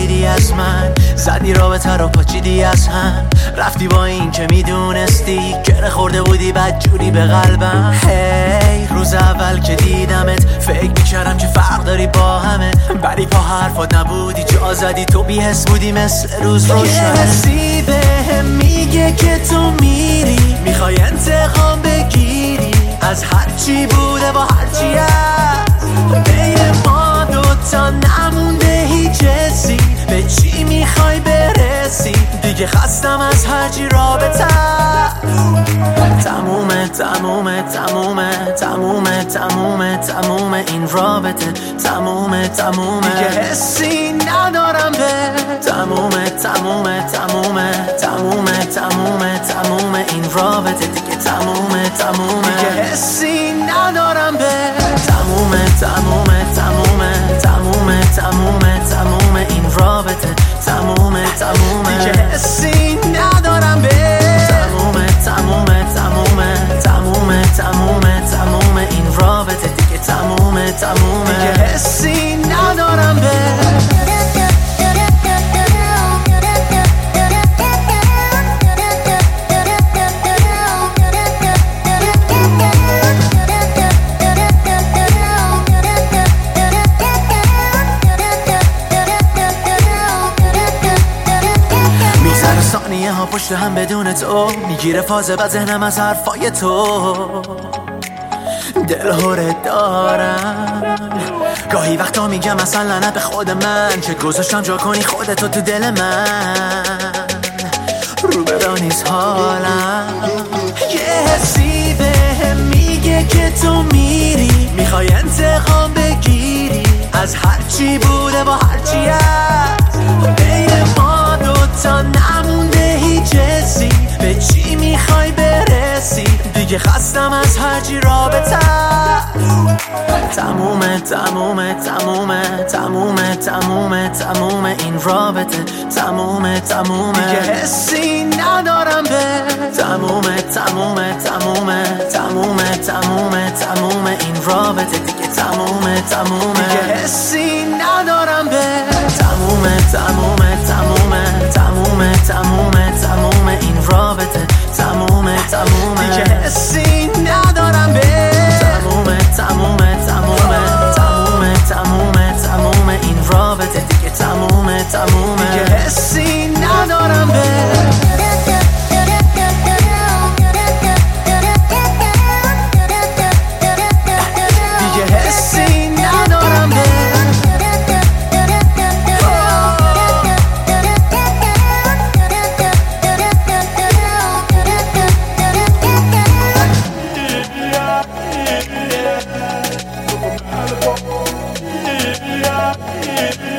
پریدی از من، زدی رابطه رو پاچیدی از هم، رفتی با این که میدونستی گره خورده بودی بدجوری به قلبم. هی روز اول که دیدمت فکر میکردم که فرق داری با همه، ولی پا حرفات نبودی جا زدی، تو بی حس بودی مثل روز روشن. یه حسی بهم میگه که تو میری، میخوای انتقام بگیری از هرچی بوده با هرچی هست. بین ما دوتا نمونده هیچ حسی، به چی میخوای برسی؟ دیگه خستم از هرچی رابطه. تمومه تمومه تمومه تمومه تمومه تمومه این رابطه، تمومه تمومه دیگه حسی ندارم به. تمومه تمومه تمومه تمومه تمومه تمومه این رابطه دیگه، تمومه تمومه دیگه حسی ندارم به. تمومه تمومه تمومه تمومه تمومه تمومه این رابطه، تمومه تمومه دیگه حسی ندارم به. تمومه تمومه تمومه تمومه تمومه تمومه این رابطه دیگه، تمومه تمومه دیگه حسی ندارم به. ثانیه ها پشت هم بدون تو میگیره فازه و ذهنم از حرفای تو. دلهوره دارم گاهی وقتا میگم اصلا لعنت به خود من که گذاشتم جا کنی خودتو تو دل من. رو برا نیست حالم، یه حسی بهم میگه که تو میری، میخوای انتقام بگیری از هرچی بوده با هرچی هست. بین ما دوتا نمونده هیچ حسی، به چی میخوای برسی؟ دیگه خستم از هرچی رابطه. تمومه تمومه تمومه تمومه تمومه تمومه این رابطه، تمومه تمومه دیگه حسی ندارم به. تمومه تمومه تمومه تمومه تمومه تمومه این رابطه دیگه، تمومه تمومه دیگه حسی ندارم به. تمومه تمومه تمومه تمومه تمومه تمومه این رابطه، تمومه تمومه دیگه حسی ندارم به. تمومه تمومه تمومه تمومه تمومه تمومه این رابطه دیگه، تمومه تمومه دیگه حسی ندارم به. Yeah.